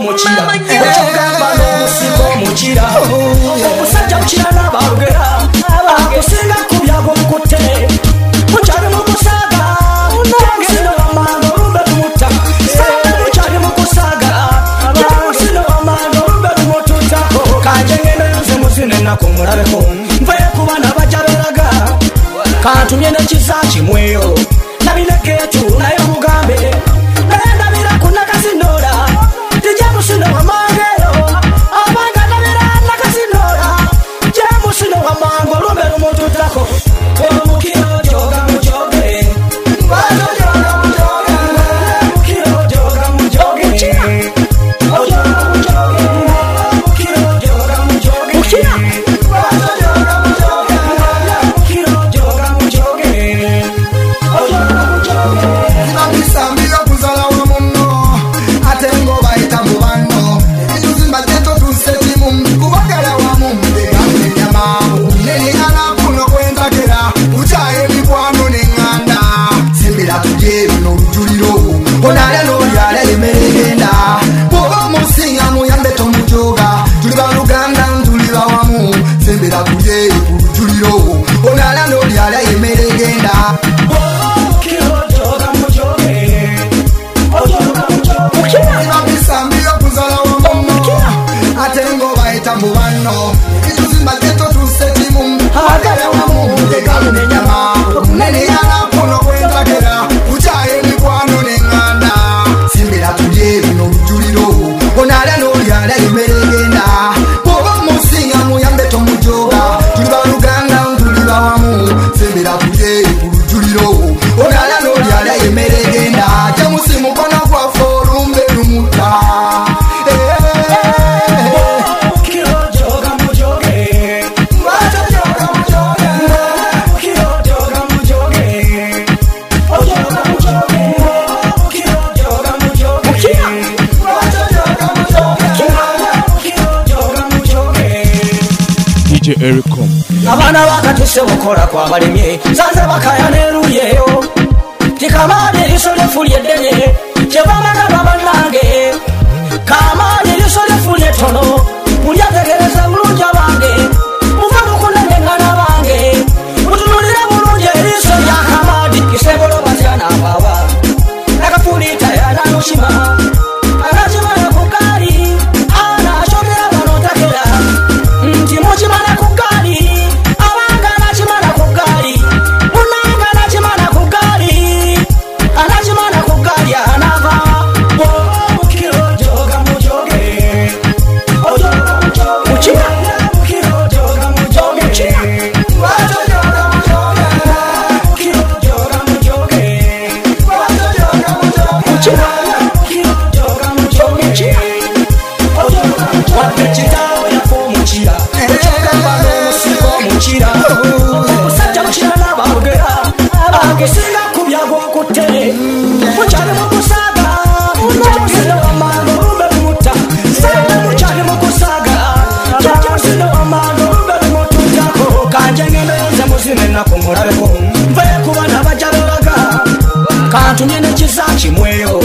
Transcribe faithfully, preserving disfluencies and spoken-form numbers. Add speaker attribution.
Speaker 1: muchira Chogamba no musiko muchira Omusajja muchira n'abalugera Akusinga kubyago mukute Muchari mukusaga Jamusino wamanga olumbe lumuta Sanga muchari mukusaga Jamusino wamanga olumbe lumututako Kanje ngendo yonze muzine nakumulabeko Nvaye kubana bajaberaga Kantumye nekiza kimweyo Nabineketu nayo mugambe Nayenda bira kunakasinora Tijamusino wamangero Abanga nabira nakasinora Jamusino wamanga olumbe lumututako Omukiro joga mujoge Wajo joga mujoge Omukiro joga mujoge Ojoga mujoge Omukiro joga mujoge Mukira Wajo joga mujoge Omukiro joga mujoge Ojoga mujoge
Speaker 2: Nabisambira kuzala wa muno Atengo baita mubano Ituzimba teto tuseti mumbi Kubagala wa mumbi Gambe nyama Neni anapuno kwenda kera Uchaye mikwano nenganda Sembira tujeru no rujuliro Onale no yale emerigenda Boba musinga muyambe tomujoga Tuliba luganda tuliba wamu Sembira tujeru kurujuliro Onale no yale emerigenda
Speaker 1: Omukiro joga mujoge Ojoga mujoge Mukira
Speaker 2: Nabisambira kuzala wa muno Atengo baita mubano Ituzimba teto tuseti mumbi Kubagala wa mumbi Gambe nyama Neni anapuno kwenda kera Uchaye mikwano nenganda Sembira tujeru no rujuliro Onale no yale emerigenda Boba musinga muyambe tomujoga Tuliba luganda tuliba wamu Sembira tujeru kurujuliro Onale no yale emerigenda Jamusi mukona kwa forumbe lumuta
Speaker 1: Omukiro joga mujoge Wajo joga mujoge Omukiro joga mujoge Ojoga mujoge Omukiro joga mujoge Mukira Wajo joga mujoge Omukiro joga mujoge
Speaker 3: D J Ericom.
Speaker 1: Abana bakatuse bukola kwa balimye Sanze bakaya neruyeyo Tikamani lisole fulye denye Chevamaga baba nange Kamani lisole fulye tono Mulya tegereza mulunja bange Mufamu kunenge ngana bange Mutunulire mulunja eliso ya kamadi Kisebolo waziana baba Nakafulita ya nanushima Anachima na kukari Anachokera wanotakera Nti mochima na kukari Awanga anachima na kukari Unanga anachima na kukari Anachima na kukari anava Omukiro joga mujoge Ojoga mujoge Mukira Omukiro joga mujoge Wajo joga mujoge Omukiro joga mujoge Wajo joga mujoge Mukira Omukiro joga mujoge Ojoga mujoge Wapechitawe yafo mukira Chogamba no musiko mukira Omusajja mukira n'abalugera Agisinga kubyago okute Mukyali mukusaga Jamusino wamanga olumbe lumuta Sanga mukyali mukusaga Jamusino wamanga olumbe lumututako Kanje ngendo yonze muzine nakumulabeko Nvaye kubana bajaberaga Kantumye nekiza kimweyo